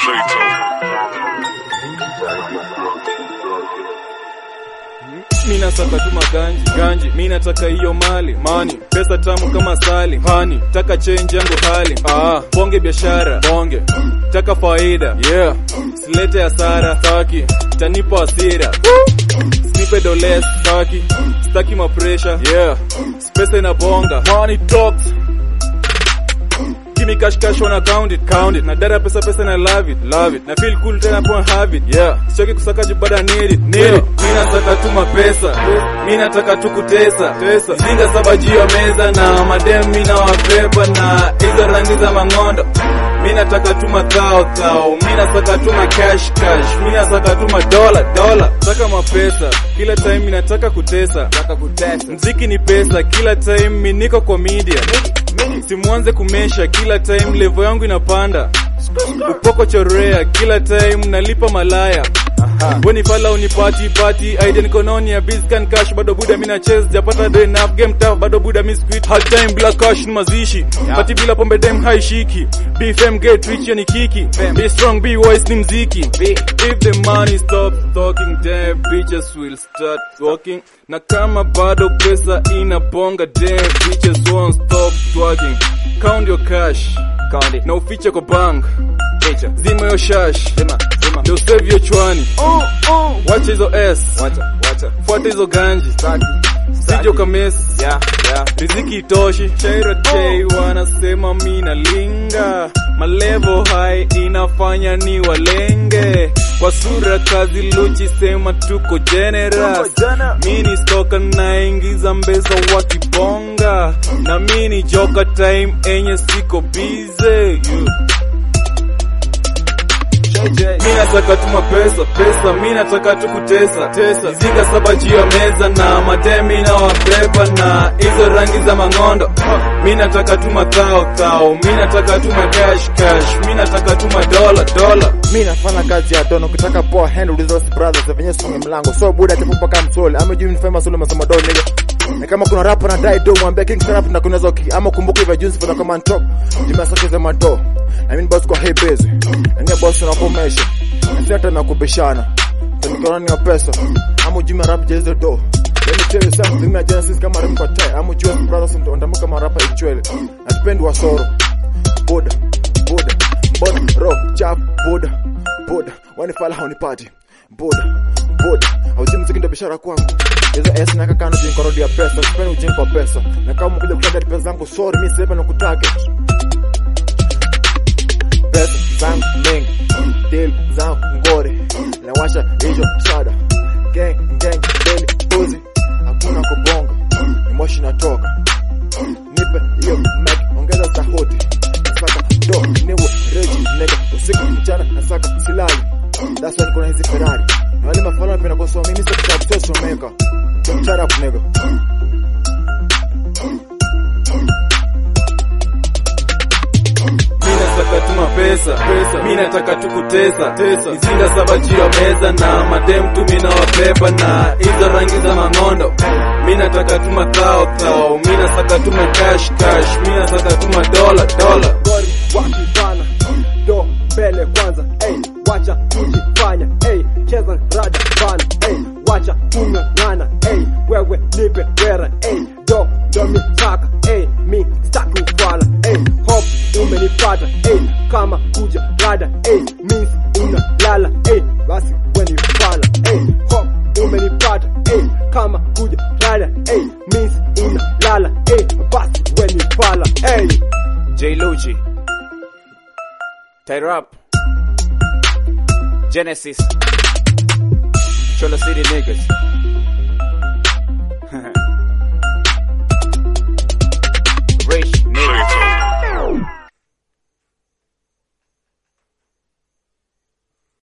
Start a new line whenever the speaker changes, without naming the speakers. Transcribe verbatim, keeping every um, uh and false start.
Mina saka tu maganji, ganji, mina taka hiyo mali, mani, pesa tamu kama sali, hani, taka change yangu hali, ah, bonge biashara, bonge, taka faida, yeah, silete hasara, staki, tanipa hasira, snipe doles, staki, staki ma pressure, yeah, spesa inabonga, money talks. Give me cash cash on account it, count it. Na dada pesa pesa and I love it, love it. Na feel cool tena po have it, yeah. Sichoki kusaka jibada need it, need it. Mina nataka tu mapesa, mina nataka tu kutesa, tesa. Zinga saba juu ya meza na madem mina wabeba na hizo rangi za mangondo. Mina nataka tu makao kao, mina nataka tu ma cash cash, mina nataka tu ma dollar dollar. Nataka mapesa, kila time mina nataka kutesa, nataka kutesa. Mziki ni pesa, kila time mimi niko kwa media. Simuanze kumesha, kila time level yangu inapanda. Upoko chorea, kila time nalipa malaya. Weni fala unipati party, aide nikononi ya biz can cash. Bado buda mina chase, japata do enough game tough. Bado buda mi squid, hard time bila cash ni mazishi, yeah. Party bila pombe dem haishiki. Be fam get rich ya ni kiki, fam. Be strong, be wise ni mziki, be. If the money stops talking, damn bitches will start walking. Na kama bado pesa inabonga, damn bitches won't stop twerking. Count your cash, count it. Na ufiche kwa bank, feature. Zima yo shash, zima, zima. Ndio save yo chwani, oh, oh. Watch hizo S, wacha, wacha. Fuata hizo ganji, staki, sijo kamesi, yeah, yeah. Riziki itoshi, chaira chei, oh. Wanasema mina linga. Malevo high inafanya ni walenge. Kwa sura kazi luchi sema tuko generous. Mini stoka na ingiza mbeza wakibonga. Na mini joka time enye siko busy, yeah. Mina taka tu mapesa, pesa, mina taka tu kutesa, tesa. Zinga saba juu ya meza na mademi na wabeba na hizo rangi za mangondo. Mina taka tu makao kao, mina taka tu ma cash cash, mina taka tu ma dollar dollar.
Mina fanya kazi ya dono, kitaka poa handle with those brothers, venye sunge mlango. So buda tipupa kama msole, ame juu nifema solo masama do nigga. Na kama kuna rapper na die do, mwambia king rap na kuna zoki. Ama kumbuka hivyo junsi fana kama top. Jima soke za mado. I mean boss kwa hey busy. Nge boss na komesha. Nasiata na kubishana. Tanikorani ya pesa. Ama jima rap jezo do. Let me tell you something, na Genesis kama rimko tai. Ama juu brothers ndo ndamu kama rapper ichwele. Atipendi wa soro. Boda, boda, boda, ro, chap, boda, boda. Wani fala haunipati. Boda, boda. Hauzi mziki ndo bishara kwangu. Hizo S na kakano jinko rodi ya pesa. Sipendi ujinko wa pesa. Na kama mkuja kutarget pesa zangu, sorry, mi sepa na kutarget. Pesa zangu mengi, deal zangu ngore. Na washa hiyo shada. Gang, gang, daily, pussy. Hakuna kubonga, ni moshi natoka. Nipe hiyo mic, ongeza sauti. Nasaka do, niwe reji, nigga. Usiku mchana, nasaka silali. That's why kuna hizi Ferrari. Na wale mafala pina kwa somi, mimi sasa obsessed with meka. Don't shut up, nigga.
Nataka tu mapesa, pesa. Mina nataka tu kutesa, tesa. Izinga saba juu ya meza na madem tu mina wabeba na hizo rangi za mangondo. Mina nataka tu makao kao, mina nataka tu ma cash cash, mina nataka tu ma dollar dollar.
Gori wakibana, do mbele kwanza, ey, wacha kujifanya, ey, cheza rada bana, ey, wacha kung'ang'ana, ey, wewe nipe wera, ey, do do mi saka, ey, mi staki ufala, ey, hop umenipata, ey, kama kuja rada, ey, means unalala, ey, basi weni fala, ey, hop umenipata, ey, kama kuja rada, ey, means unalala, ey, basi weni fala, ey.
J Luchi, Tied Up, Genesis, Cholo City niggas.